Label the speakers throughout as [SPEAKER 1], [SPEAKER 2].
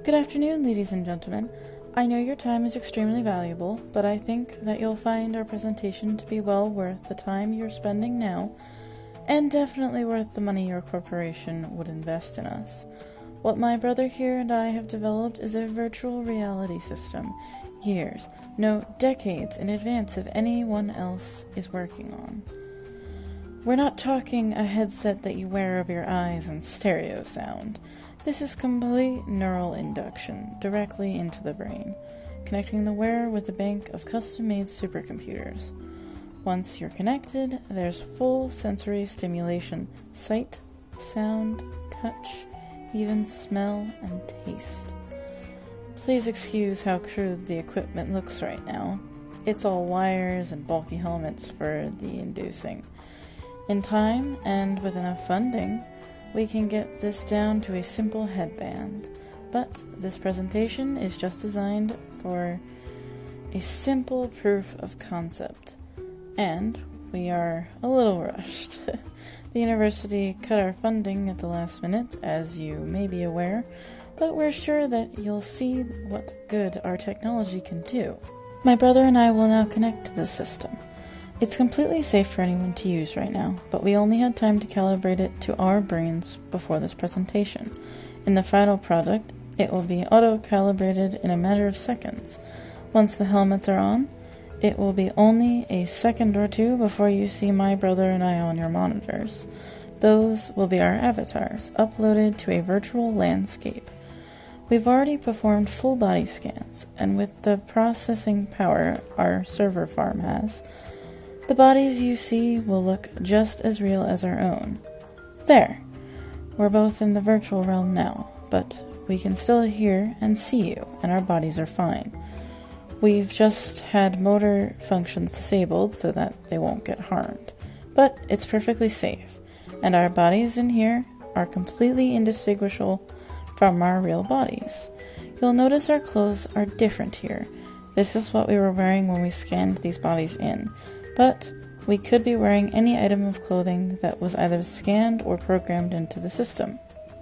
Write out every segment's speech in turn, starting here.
[SPEAKER 1] Good afternoon, ladies and gentlemen. I know your time is extremely valuable, but I think that you'll find our presentation to be well worth the time you're spending now, and definitely worth the money your corporation would invest in us. What my brother here and I have developed is a virtual reality system, years, no, decades in advance of anyone else is working on. We're not talking a headset that you wear over your eyes and stereo sound. This is complete neural induction, directly into the brain, connecting the wearer with a bank of custom-made supercomputers. Once you're connected, there's full sensory stimulation, sight, sound, touch, even smell and taste. Please excuse how crude the equipment looks right now. It's all wires and bulky helmets for the inducing. In time, and with enough funding, we can get this down to a simple headband. But this presentation is just designed for a simple proof of concept. And we are a little rushed. The university cut our funding at the last minute, as you may be aware, but we're sure that you'll see what good our technology can do. My brother and I will now connect to the system. It's completely safe for anyone to use right now, but we only had time to calibrate it to our brains before this presentation. In the final product, it will be auto-calibrated in a matter of seconds. Once the helmets are on, it will be only a second or two before you see my brother and I on your monitors. Those will be our avatars, uploaded to a virtual landscape. We've already performed full body scans, and with the processing power our server farm has, the bodies you see will look just as real as our own. There. We're both in the virtual realm now, but we can still hear and see you, and our bodies are fine. We've just had motor functions disabled so that they won't get harmed. But it's perfectly safe, and our bodies in here are completely indistinguishable from our real bodies. You'll notice our clothes are different here. This is what we were wearing when we scanned these bodies in. But we could be wearing any item of clothing that was either scanned or programmed into the system.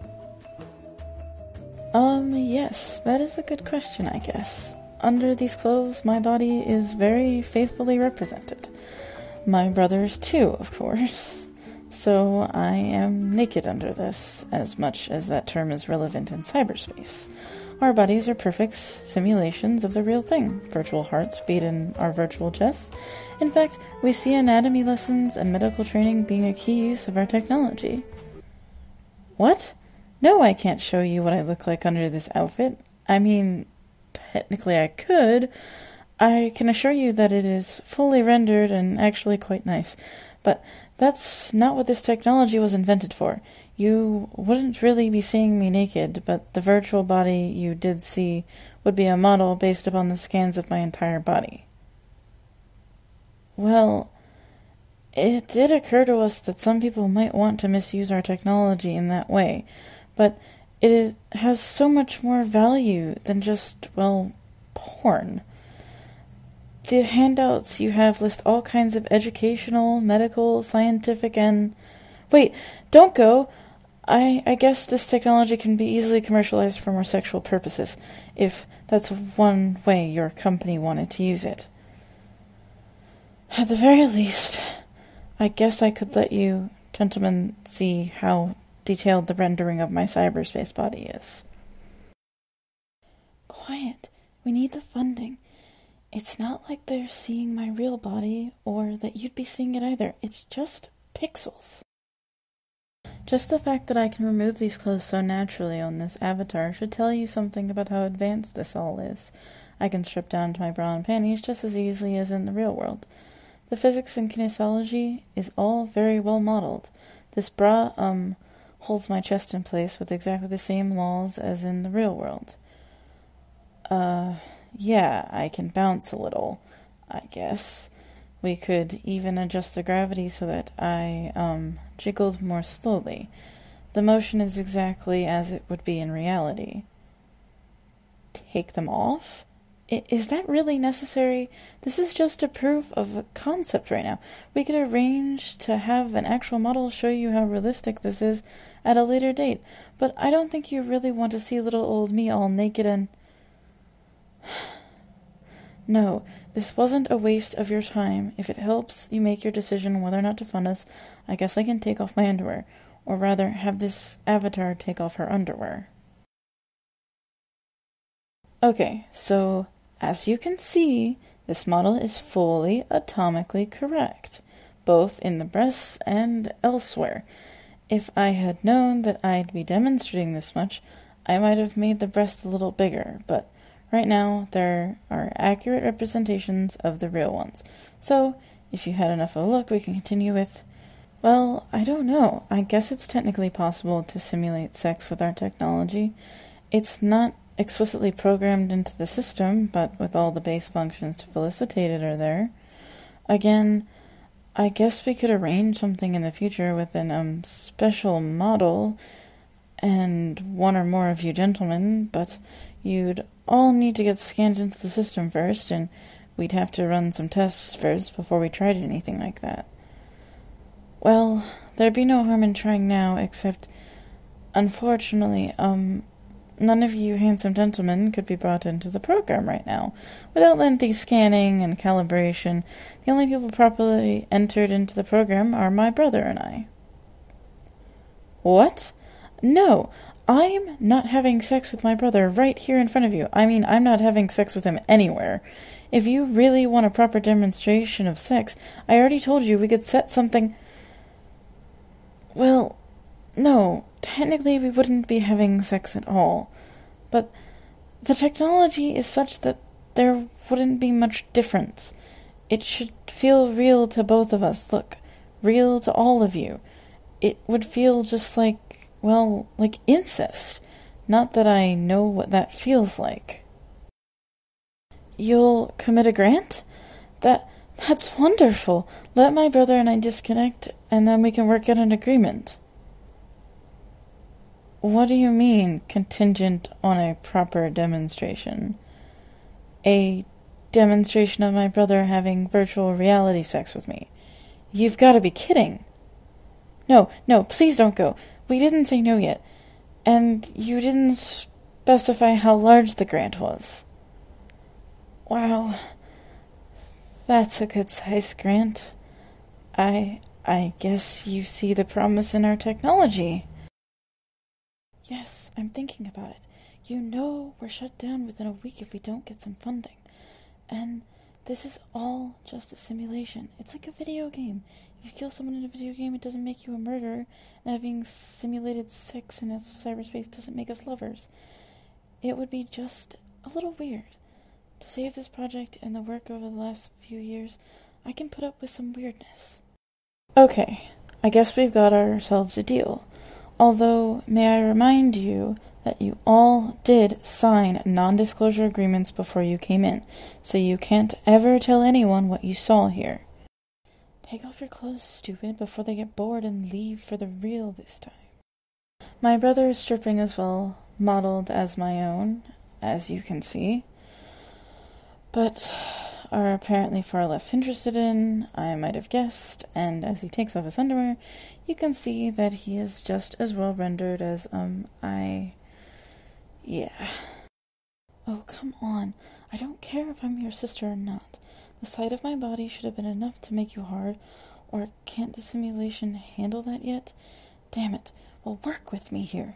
[SPEAKER 1] Yes, that is a good question, I guess. Under these clothes, my body is very faithfully represented. My brother's too, of course. So I am naked under this, as much as that term is relevant in cyberspace. Our bodies are perfect simulations of the real thing. Virtual hearts beat in our virtual chests. In fact, we see anatomy lessons and medical training being a key use of our technology. What? No, I can't show you what I look like under this outfit. I mean, technically I could. I can assure you that it is fully rendered and actually quite nice. But that's not what this technology was invented for. You wouldn't really be seeing me naked, but the virtual body you did see would be a model based upon the scans of my entire body. Well, it did occur to us that some people might want to misuse our technology in that way, but it has so much more value than just, well, porn. The handouts you have list all kinds of educational, medical, scientific, and... Wait, don't go! I guess this technology can be easily commercialized for more sexual purposes, if that's one way your company wanted to use it. At the very least, I guess I could let you gentlemen see how detailed the rendering of my cyberspace body is. Quiet. We need the funding. It's not like they're seeing my real body, or that you'd be seeing it either. It's just pixels. Just the fact that I can remove these clothes so naturally on this avatar should tell you something about how advanced this all is. I can strip down to my bra and panties just as easily as in the real world. The physics and kinesiology is all very well modeled. This bra, holds my chest in place with exactly the same laws as in the real world. Yeah, I can bounce a little, I guess. We could even adjust the gravity so that I, jiggled more slowly. The motion is exactly as it would be in reality. Take them off? Is that really necessary? This is just a proof of a concept right now. We could arrange to have an actual model show you how realistic this is at a later date, but I don't think you really want to see little old me all naked and... No, this wasn't a waste of your time. If it helps you make your decision whether or not to fund us, I guess I can take off my underwear. Or rather, have this avatar take off her underwear. Okay, so as you can see, this model is fully atomically correct, both in the breasts and elsewhere. If I had known that I'd be demonstrating this much, I might have made the breasts a little bigger, but right now there are accurate representations of the real ones. So, if you had enough of a look, we can continue with... Well, I don't know. I guess it's technically possible to simulate sex with our technology. It's not explicitly programmed into the system, but with all the base functions to felicitate it are there. Again, I guess we could arrange something in the future with an special model and one or more of you gentlemen, but you'd all need to get scanned into the system first, and we'd have to run some tests first before we tried anything like that. Well, there'd be no harm in trying now, except, unfortunately, none of you handsome gentlemen could be brought into the program right now. Without lengthy scanning and calibration, the only people properly entered into the program are my brother and I. What? No, I'm not having sex with my brother right here in front of you. I mean, I'm not having sex with him anywhere. If you really want a proper demonstration of sex, I already told you we could set something... Well, no, technically we wouldn't be having sex at all, but the technology is such that there wouldn't be much difference. It should feel real to both of us, look, real to all of you. It would feel just like, well, like incest. Not that I know what that feels like. You'll commit a grant? That's wonderful. Let my brother and I disconnect, and then we can work out an agreement. What do you mean, contingent on a proper demonstration? A demonstration of my brother having virtual reality sex with me. You've got to be kidding. No, please don't go. We didn't say no yet. And you didn't specify how large the grant was. Wow. That's a good-sized grant. I guess you see the promise in our technology. Yes, I'm thinking about it. You know we're shut down within a week if we don't get some funding. And this is all just a simulation. It's like a video game. If you kill someone in a video game, it doesn't make you a murderer, and having simulated sex in cyberspace doesn't make us lovers. It would be just a little weird. To save this project and the work over the last few years, I can put up with some weirdness. Okay, I guess we've got ourselves a deal. Although, may I remind you that you all did sign non-disclosure agreements before you came in, so you can't ever tell anyone what you saw here. Take off your clothes, stupid, before they get bored and leave for the real this time. My brother is stripping as well, modeled as my own, as you can see, but are apparently far less interested in, I might have guessed, and as he takes off his underwear, you can see that he is just as well rendered as, yeah. Oh, come on. I don't care if I'm your sister or not. The sight of my body should have been enough to make you hard, or can't the simulation handle that yet? Damn it. Well, work with me here.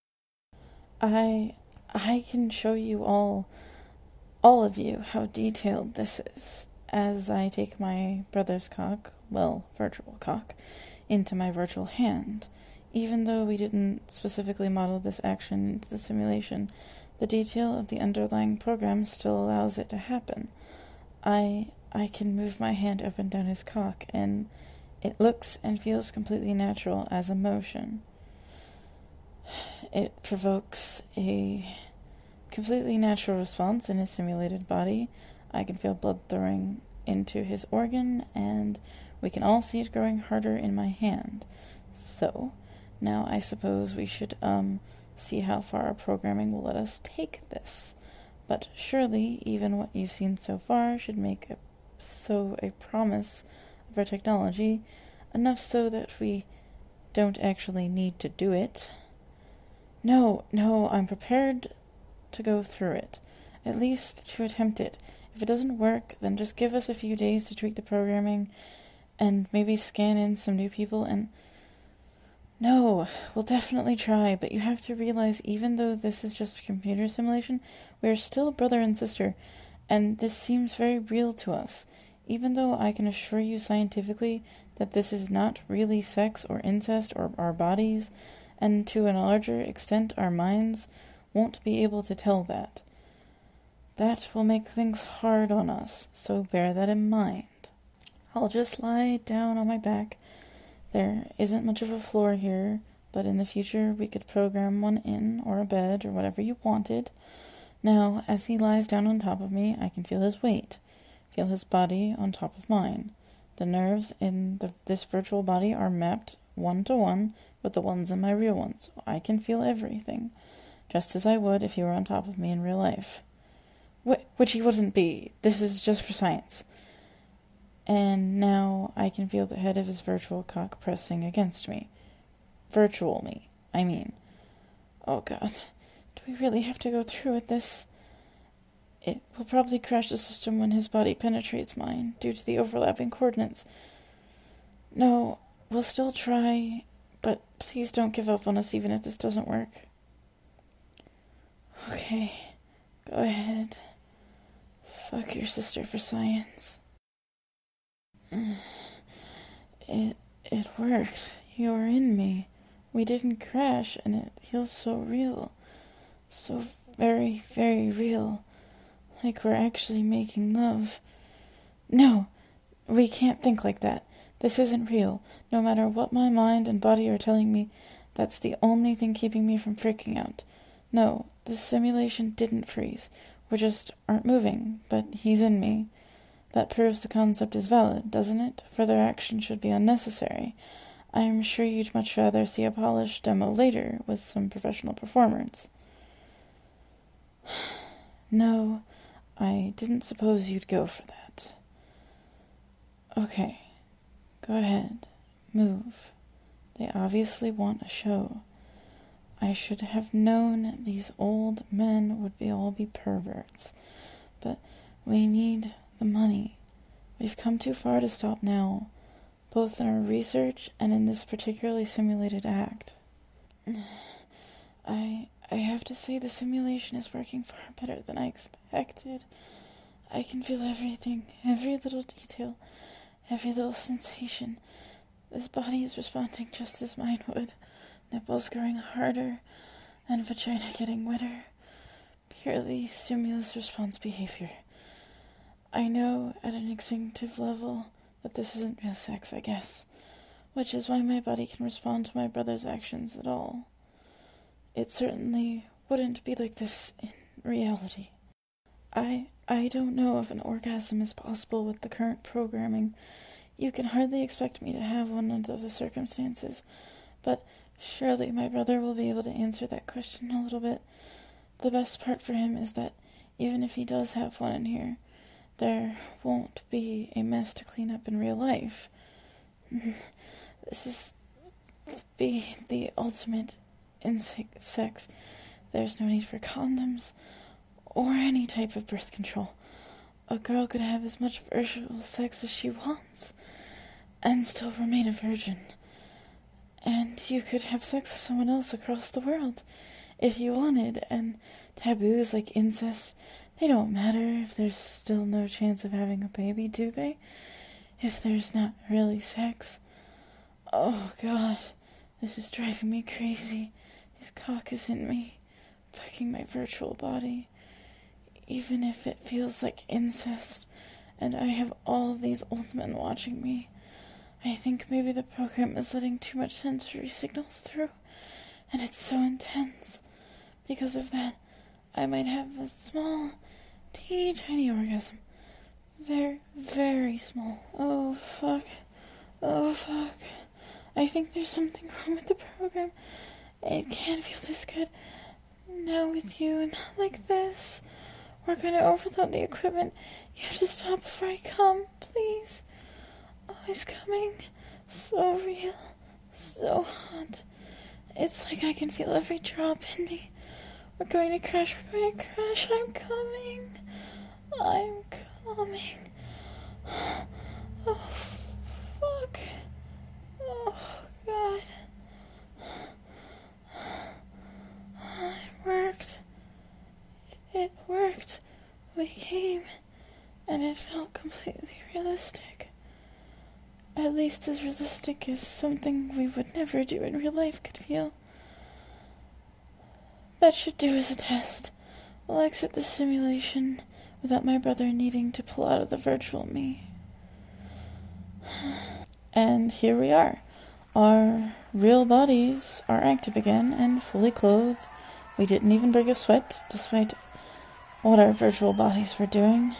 [SPEAKER 1] I can show you all of you, how detailed this is, as I take my brother's cock, well, virtual cock, into my virtual hand. Even though we didn't specifically model this action into the simulation, the detail of the underlying program still allows it to happen. I can move my hand up and down his cock, and it looks and feels completely natural as a motion. It provokes a completely natural response in his simulated body. I can feel blood throwing into his organ, and we can all see it growing harder in my hand. So, now I suppose we should, see how far our programming will let us take this. But surely even what you've seen so far should make a promise of our technology, enough so that we don't actually need to do it. No, I'm prepared to go through it, at least to attempt it. If it doesn't work, then just give us a few days to tweak the programming and maybe scan in some new people and... No, we'll definitely try, but you have to realize even though this is just a computer simulation, we are still brother and sister, and this seems very real to us. Even though I can assure you scientifically that this is not really sex or incest or our bodies, and to a larger extent our minds won't be able to tell that. That will make things hard on us, so bear that in mind. I'll just lie down on my back. There isn't much of a floor here, but in the future we could program one in, or a bed, or whatever you wanted. Now, as he lies down on top of me, I can feel his weight, feel his body on top of mine. The nerves in this virtual body are mapped 1-to-1 with the ones in my real one, so I can feel everything, just as I would if he were on top of me in real life. Which he wouldn't be. This is just for science. And now I can feel the head of his virtual cock pressing against me. Virtual me, I mean. Oh God, do we really have to go through with this? It will probably crash the system when his body penetrates mine, due to the overlapping coordinates. No, we'll still try, but please don't give up on us even if this doesn't work. Okay, go ahead. Fuck your sister for science. It worked. You're in me. We didn't crash, and it feels so real. So very, very real. Like we're actually making love. No, we can't think like that. This isn't real. No matter what my mind and body are telling me, that's the only thing keeping me from freaking out. No, this simulation didn't freeze. We just aren't moving, but he's in me. That proves the concept is valid, doesn't it? Further action should be unnecessary. I am sure you'd much rather see a polished demo later with some professional performers. No, I didn't suppose you'd go for that. Okay, go ahead, move. They obviously want a show. I should have known these old men would all be perverts, but we need the money. We've come too far to stop now, both in our research and in this particularly simulated act. I have to say the simulation is working far better than I expected. I can feel everything, every little detail, every little sensation. This body is responding just as mine would. Nipples growing harder, and vagina getting wetter. Purely stimulus response behavior. I know at an instinctive level that this isn't real sex, I guess, which is why my body can respond to my brother's actions at all. It certainly wouldn't be like this in reality. I don't know if an orgasm is possible with the current programming. You can hardly expect me to have one under the circumstances, but surely my brother will be able to answer that question a little bit. The best part for him is that even if he does have one in here, there won't be a mess to clean up in real life. This is the ultimate in sex. There's no need for condoms or any type of birth control. A girl could have as much virtual sex as she wants and still remain a virgin. And you could have sex with someone else across the world if you wanted, and taboos like incest, they don't matter if there's still no chance of having a baby, do they? If there's not really sex. Oh God, this is driving me crazy. His cock is in me, fucking my virtual body. Even if it feels like incest, and I have all these old men watching me, I think maybe the program is letting too much sensory signals through, and it's so intense. Because of that, I might have a small, teeny tiny orgasm. Very, very small. Oh, fuck. I think there's something wrong with the program. It can't feel this good. Now with you, not like this. We're going to overload the equipment. You have to stop before I come, please. Oh, he's coming. So real. So hot. It's like I can feel every drop in me. We're going to crash. I'm coming. Oh, fuck. Oh, God. It worked. We came, and it felt completely realistic. At least as realistic as something we would never do in real life could feel. That should do as a test. We'll exit the simulation without my brother needing to pull out of the virtual me. And here we are. Our real bodies are active again and fully clothed. We didn't even break a sweat, despite what our virtual bodies were doing.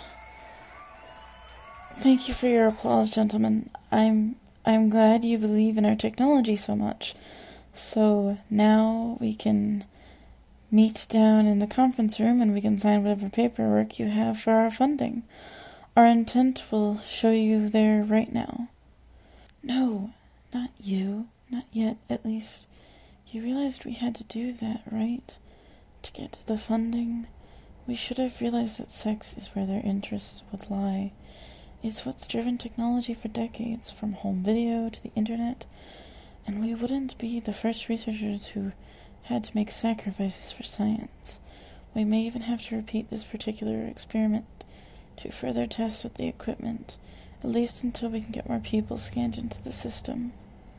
[SPEAKER 1] Thank you for your applause, gentlemen. I'm glad you believe in our technology so much. So now we can meet down in the conference room and we can sign whatever paperwork you have for our funding. Our intent will show you there right now. No, not you. Not yet, at least. You realized we had to do that, right? To get to the funding. We should have realized that sex is where their interests would lie. It's what's driven technology for decades, from home video to the internet, and we wouldn't be the first researchers who had to make sacrifices for science. We may even have to repeat this particular experiment to further test with the equipment, at least until we can get more people scanned into the system.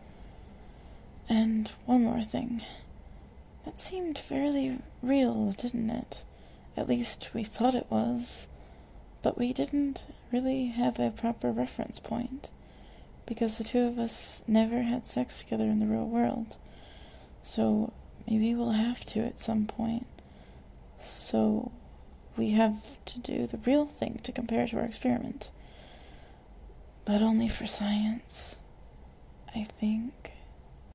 [SPEAKER 1] And one more thing. That seemed fairly real, didn't it? At least we thought it was. But we didn't really have a proper reference point, because the two of us never had sex together in the real world. So maybe we'll have to at some point. So we have to do the real thing to compare to our experiment. But only for science, I think.